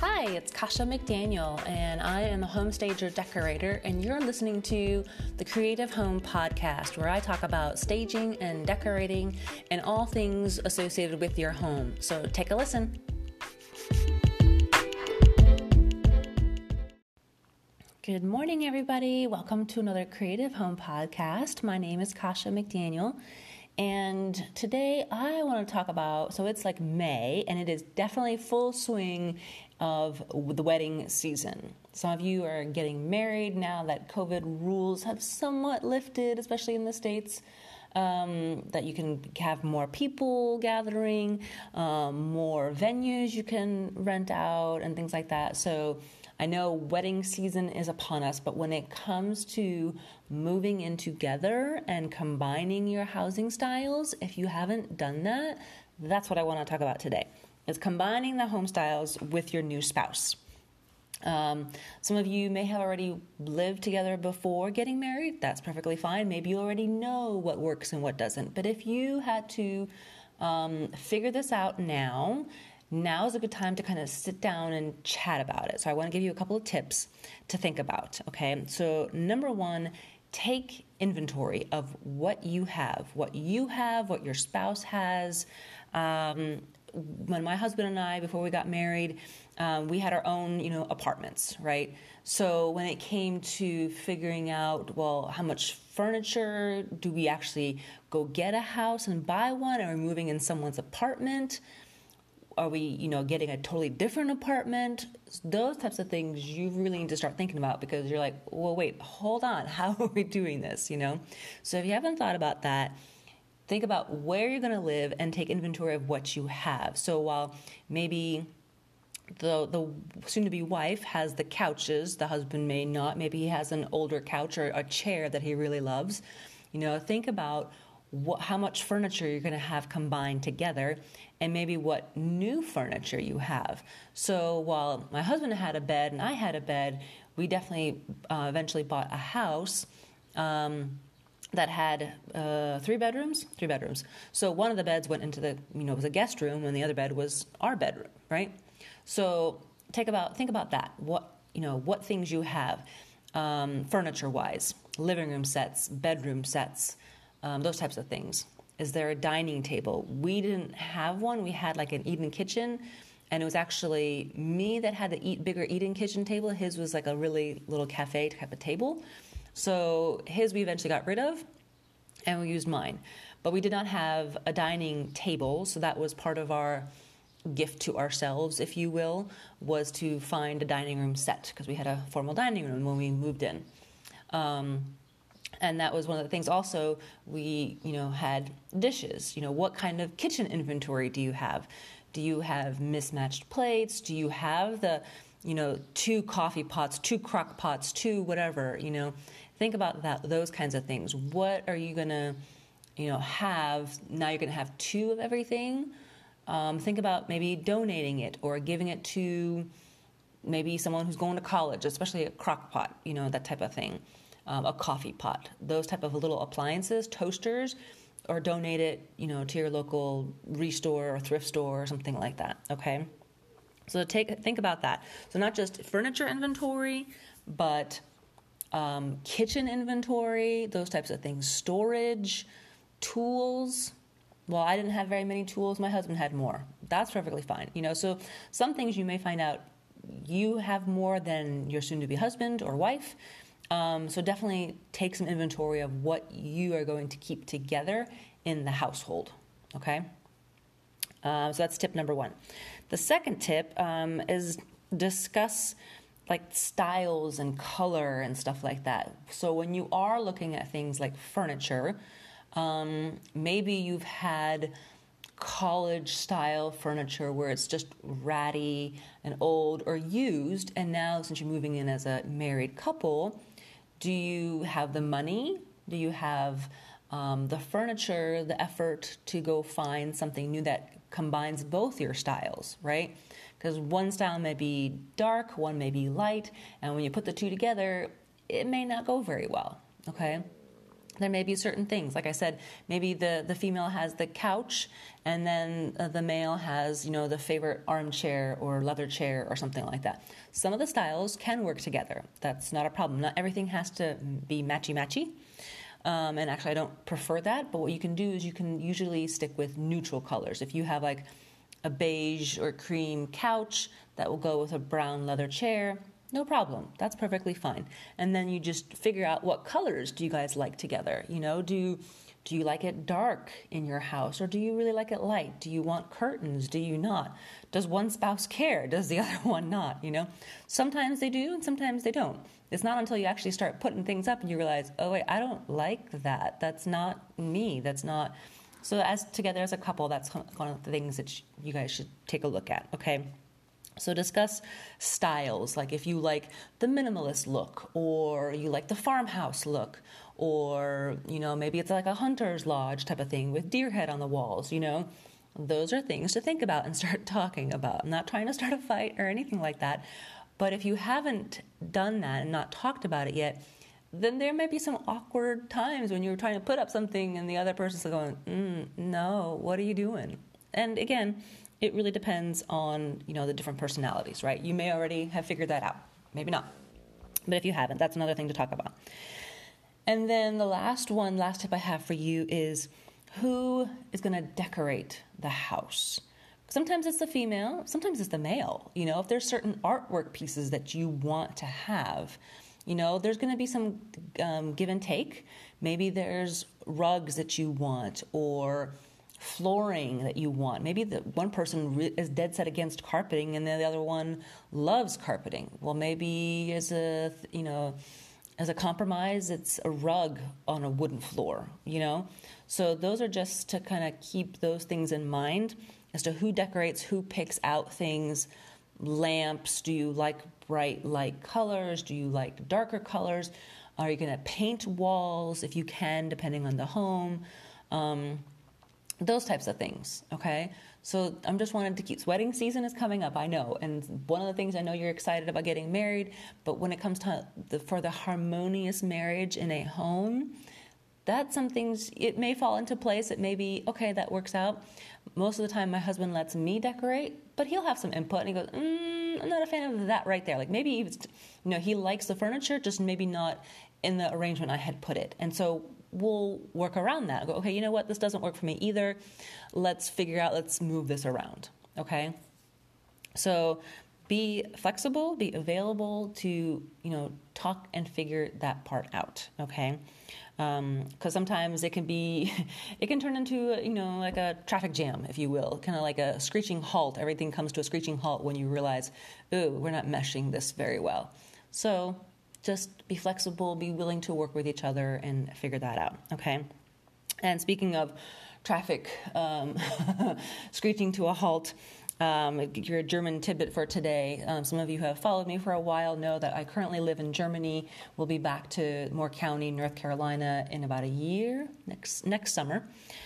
Hi, it's Kasha McDaniel, and I am a home stager decorator, and you're listening to the Creative Home Podcast, where I talk about staging and decorating and all things associated with your home. So take a listen. Good morning, everybody. Welcome to another Creative Home Podcast. My name is Kasha McDaniel. And today I want to talk about, so it's like May, and it is definitely full swing of the wedding season. Some of you are getting married now that COVID rules have somewhat lifted, especially in the States, that you can have more people gathering, more venues you can rent out and things like that. So I know wedding season is upon us, but when it comes to moving in together and combining your housing styles, if you haven't done that, that's what I want to talk about today, is combining the home styles with your new spouse. Some of you may have already lived together before getting married. That's perfectly fine. Maybe you already know what works and what doesn't. But if you had to figure this out now is a good time to kind of sit down and chat about it. So I want to give you a couple of tips to think about, okay? So number one, take inventory of what you have, what your spouse has. When my husband and I, before we got married, we had our own, apartments, right? So when it came to figuring out, well, how much furniture, do we actually go get a house and buy one? Are we moving in someone's apartment? Are we, getting a totally different apartment? Those types of things you really need to start thinking about, because you're like, well, wait, hold on. How are we doing this, So if you haven't thought about that, think about where you're going to live and take inventory of what you have. So while maybe the soon-to-be wife has the couches, the husband may not. Maybe he has an older couch or a chair that he really loves. Think about how much furniture you're going to have combined together, and maybe what new furniture you have. So while my husband had a bed and I had a bed, we definitely eventually bought a house that had three bedrooms. So one of the beds went into the, was a guest room, and the other bed was our bedroom, right? So think about that. What things you have, furniture-wise, living room sets, bedroom sets, those types of things. Is there a dining table? We didn't have one. We had like an eat-in kitchen, and it was actually me that had the bigger eat-in kitchen table. His was like a really little cafe type of table. So his we eventually got rid of, and we used mine. But we did not have a dining table, so that was part of our gift to ourselves, if you will, was to find a dining room set, because we had a formal dining room when we moved in. And that was one of the things. Also, we, had dishes. What kind of kitchen inventory do you have? Do you have mismatched plates? Do you have the, two coffee pots, two crock pots, two whatever, Think about that, those kinds of things. What are you going to, have? Now you're going to have two of everything. Think about maybe donating it or giving it to maybe someone who's going to college, especially a crock pot, that type of thing. A coffee pot, those type of little appliances, toasters, or donate it, to your local restore or thrift store or something like that, okay? So think about that. So not just furniture inventory, but kitchen inventory, those types of things, storage, tools. Well, I didn't have very many tools. My husband had more. That's perfectly fine. So some things you may find out you have more than your soon-to-be husband or wife. So definitely take some inventory of what you are going to keep together in the household, okay? So that's tip number one. The second tip is discuss like styles and color and stuff like that. So when you are looking at things like furniture, maybe you've had college-style furniture where it's just ratty and old or used, and now since you're moving in as a married couple, do you have the money? Do you have the furniture, the effort to go find something new that combines both your styles, right? Because one style may be dark, one may be light, and when you put the two together, it may not go very well, okay? There may be certain things, like I said, maybe the female has the couch, and then the male has, the favorite armchair or leather chair or something like that. Some of the styles can work together. That's not a problem. Not everything has to be matchy-matchy. And actually, I don't prefer that, but what you can do is you can usually stick with neutral colors. If you have like a beige or cream couch, that will go with a brown leather chair. No problem. That's perfectly fine. And then you just figure out what colors do you guys like together. Do you like it dark in your house, or do you really like it light? Do you want curtains? Do you not? Does one spouse care? Does the other one not? Sometimes they do and sometimes they don't. It's not until you actually start putting things up and you realize, oh wait, I don't like that. That's not me. That's not. So as together as a couple, that's one of the things that you guys should take a look at. Okay. So discuss styles, like if you like the minimalist look, or you like the farmhouse look, or, maybe it's like a hunter's lodge type of thing with deer head on the walls, Those are things to think about and start talking about. I'm not trying to start a fight or anything like that, but if you haven't done that and not talked about it yet, then there might be some awkward times when you're trying to put up something and the other person's going, no, what are you doing? And again, it really depends on, the different personalities, right? You may already have figured that out. Maybe not. But if you haven't, that's another thing to talk about. And then the last tip I have for you is who is going to decorate the house? Sometimes it's the female, sometimes it's the male. If there's certain artwork pieces that you want to have, there's going to be some give and take. Maybe there's rugs that you want, or flooring that you want. Maybe the one person is dead set against carpeting and the other one loves carpeting. Well, maybe as a compromise, it's a rug on a wooden floor, So those are just to kind of keep those things in mind as to who decorates, who picks out things. Lamps, do you like bright light colors? Do you like darker colors? Are you going to paint walls if you can, depending on the home? Those types of things, okay? So I'm just wanted to keep, wedding season is coming up, I know. And one of the things, I know you're excited about getting married, but when it comes to for the harmonious marriage in a home, that's some things, it may fall into place. It may be, okay, that works out. Most of the time, my husband lets me decorate, but he'll have some input, and he goes, I'm not a fan of that right there. Like maybe even, he likes the furniture, just maybe not in the arrangement I had put it. And so we'll work around that. I'll go, okay, you know what? This doesn't work for me either. Let's move this around, okay? So be flexible, be available to, talk and figure that part out, okay? Because sometimes it can turn into, like a traffic jam, if you will, kind of like a screeching halt. Everything comes to a screeching halt when you realize, ooh, we're not meshing this very well. So just be flexible, be willing to work with each other and figure that out, okay? And speaking of traffic screeching to a halt, your German tidbit for today. Some of you who have followed me for a while know that I currently live in Germany. We'll be back to Moore County, North Carolina in about a year, next summer.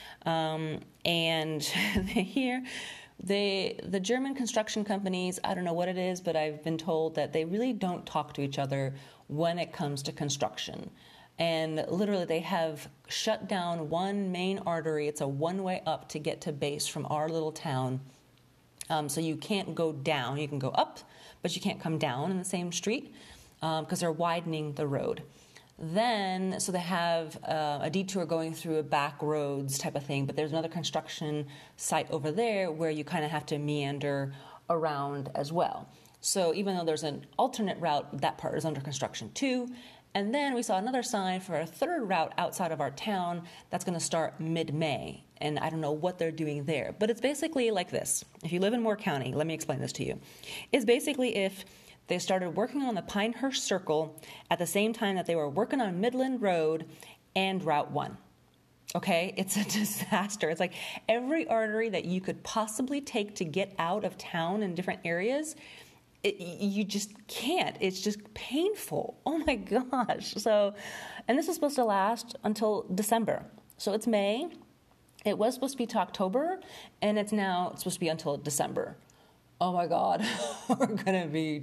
And here, the German construction companies, I don't know what it is, but I've been told that they really don't talk to each other when it comes to construction. And literally, they have shut down one main artery. It's a one-way up to get to base from our little town. So you can't go down. You can go up, but you can't come down in the same street because they're widening the road. Then, so they have a detour going through a back roads type of thing, but there's another construction site over there where you kind of have to meander around as well. So even though there's an alternate route, that part is under construction too. And then we saw another sign for a third route outside of our town that's going to start mid-May. And I don't know what they're doing there. But it's basically like this. If you live in Moore County, let me explain this to you. It's basically if they started working on the Pinehurst Circle at the same time that they were working on Midland Road and Route 1. Okay? It's a disaster. It's like every artery that you could possibly take to get out of town in different areas, you just can't. It's just painful. Oh my gosh. So, and this is supposed to last until December. So it's May. It was supposed to be to October, and it's supposed to be until December. Oh my God. We're going to be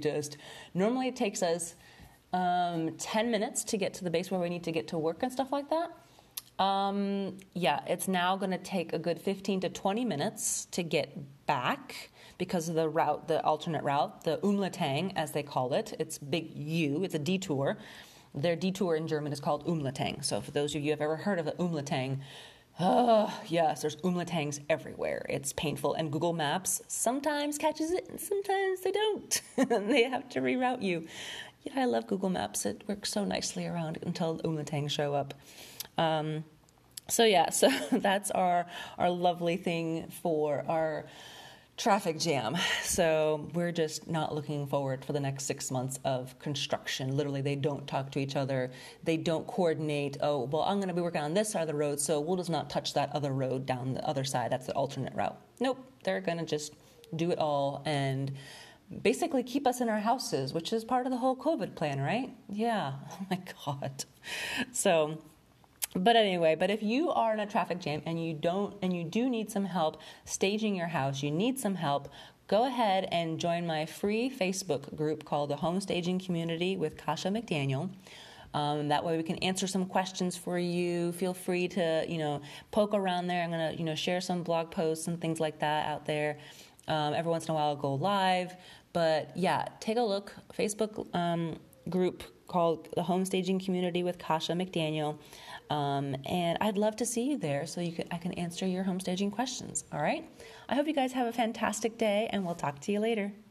normally it takes us 10 minutes to get to the base where we need to get to work and stuff like that. Yeah, it's now going to take a good 15 to 20 minutes to get back because of the route, the alternate route, the Umlatang, as they call it. It's big U, it's a detour. Their detour in German is called Umlatang. So for those of you who have ever heard of the Umlatang, yes, there's Umlatangs everywhere. It's painful, and Google Maps sometimes catches it and sometimes they don't. They have to reroute you. Yeah, I love Google Maps. It works so nicely around until Umlatangs show up. So that's our lovely thing for our traffic jam. So we're just not looking forward for the next 6 months of construction. Literally, they don't talk to each other. They don't coordinate. Oh, well, I'm going to be working on this side of the road, so we'll just not touch that other road down the other side. That's the alternate route. Nope, they're going to just do it all and basically keep us in our houses, which is part of the whole COVID plan, right? Yeah. Oh my God. So, but anyway, if you are in a traffic jam and you do need some help staging your house, you need some help, go ahead and join my free Facebook group called the Home Staging Community with Kasha McDaniel. That way we can answer some questions for you. Feel free to, poke around there. I'm going to, share some blog posts and things like that out there. Every once in a while I'll go live. But yeah, take a look. Facebook group called the Home Staging Community with Kasha McDaniel. And I'd love to see you there so I can answer your home staging questions. All right. I hope you guys have a fantastic day, and we'll talk to you later.